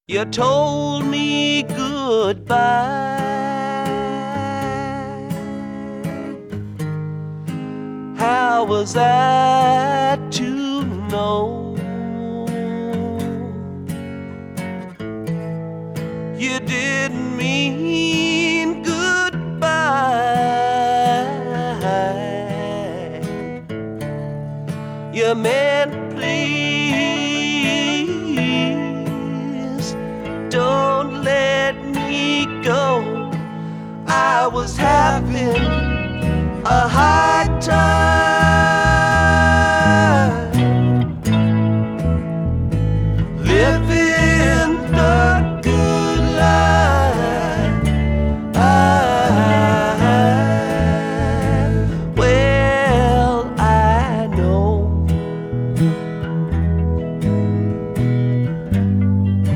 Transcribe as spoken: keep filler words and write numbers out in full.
You told me goodbye. How was I to know you didn't mean goodbye? You meant please don't let me go. I was having a hard time.